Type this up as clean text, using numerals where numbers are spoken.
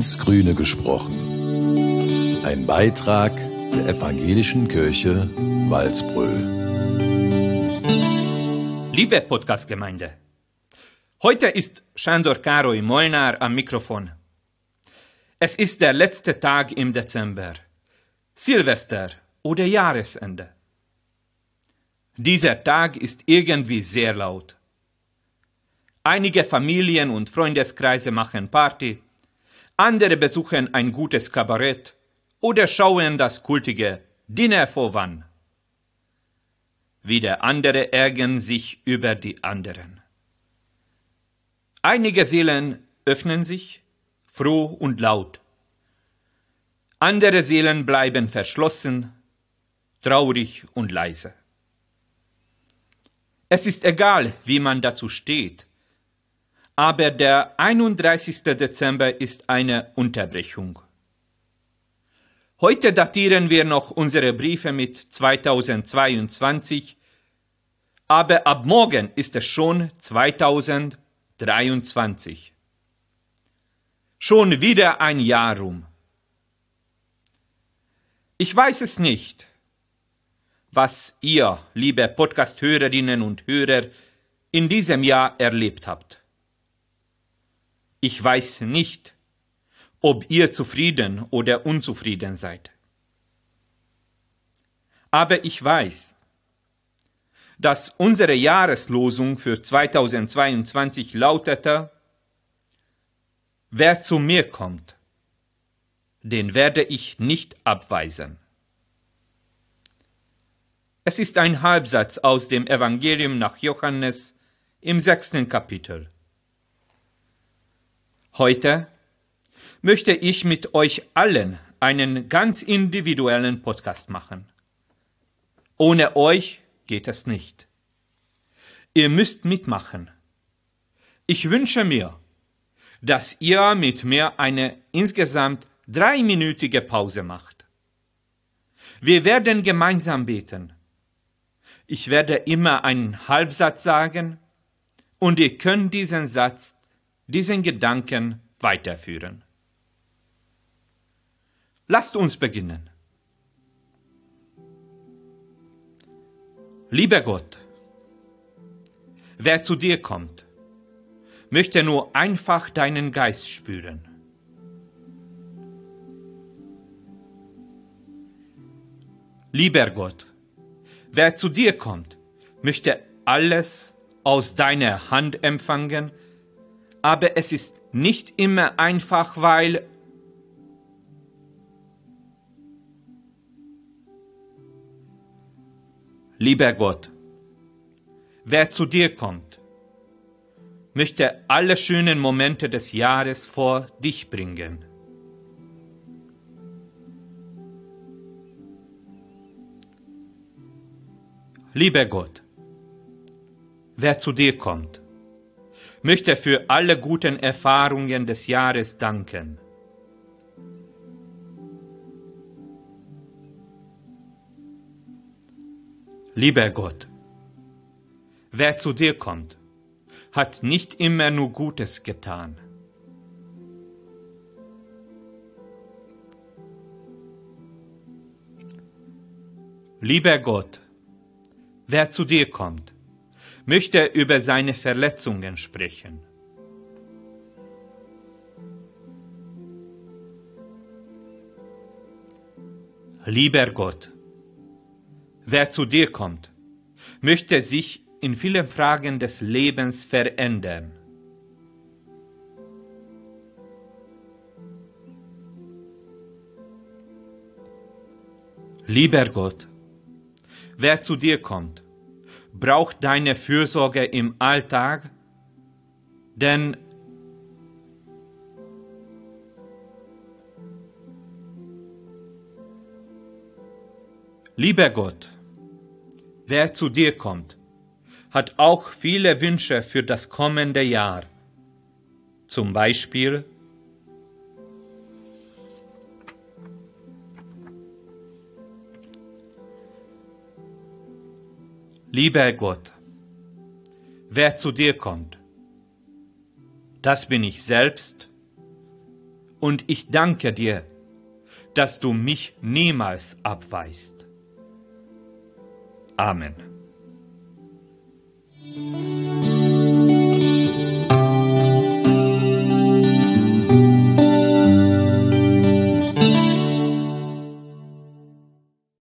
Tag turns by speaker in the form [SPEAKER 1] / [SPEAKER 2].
[SPEAKER 1] ins Grüne gesprochen. Ein Beitrag der Evangelischen Kirche Walsbröl.
[SPEAKER 2] Liebe Podcast-Gemeinde, heute ist Sándor Károly Molnár am Mikrofon. Es ist der letzte Tag im Dezember, Silvester oder Jahresende. Dieser Tag ist irgendwie sehr laut. Einige Familien und Freundeskreise machen Party, andere besuchen ein gutes Kabarett oder schauen das kultige Dinner for One. Wieder andere ärgern sich über die anderen. Einige Seelen öffnen sich, froh und laut. Andere Seelen bleiben verschlossen, traurig und leise. Es ist egal, wie man dazu steht, aber der 31. Dezember ist eine Unterbrechung. Heute datieren wir noch unsere Briefe mit 2022, aber ab morgen ist es schon 2023. Schon wieder ein Jahr rum. Ich weiß es nicht, was ihr, liebe Podcast-Hörerinnen und Hörer, in diesem Jahr erlebt habt. Ich weiß nicht, ob ihr zufrieden oder unzufrieden seid. Aber ich weiß, dass unsere Jahreslosung für 2022 lautete: Wer zu mir kommt, den werde ich nicht abweisen. Es ist ein Halbsatz aus dem Evangelium nach Johannes im 6. Kapitel. Heute möchte ich mit euch allen einen ganz individuellen Podcast machen. Ohne euch geht es nicht. Ihr müsst mitmachen. Ich wünsche mir, dass ihr mit mir eine insgesamt 3-minütige Pause macht. Wir werden gemeinsam beten. Ich werde immer einen Halbsatz sagen und ihr könnt diesen Satz, diesen Gedanken weiterführen. Lasst uns beginnen. Lieber Gott, wer zu dir kommt, möchte nur einfach deinen Geist spüren. Lieber Gott, wer zu dir kommt, möchte alles aus deiner Hand empfangen, aber es ist nicht immer einfach, weil Lieber Gott, wer zu dir kommt, möchte alle schönen Momente des Jahres vor dich bringen. Lieber Gott, wer zu dir kommt, möchte für alle guten Erfahrungen des Jahres danken. Lieber Gott, wer zu dir kommt, hat nicht immer nur Gutes getan. Lieber Gott, wer zu dir kommt, möchte über seine Verletzungen sprechen. Lieber Gott, wer zu dir kommt, möchte sich in vielen Fragen des Lebens verändern. Lieber Gott, wer zu dir kommt, braucht deine Fürsorge im Alltag, denn Lieber Gott, wer zu dir kommt, hat auch viele Wünsche für das kommende Jahr. Zum Beispiel: Lieber Gott, wer zu dir kommt, das bin ich selbst und ich danke dir, dass du mich niemals abweist. Amen.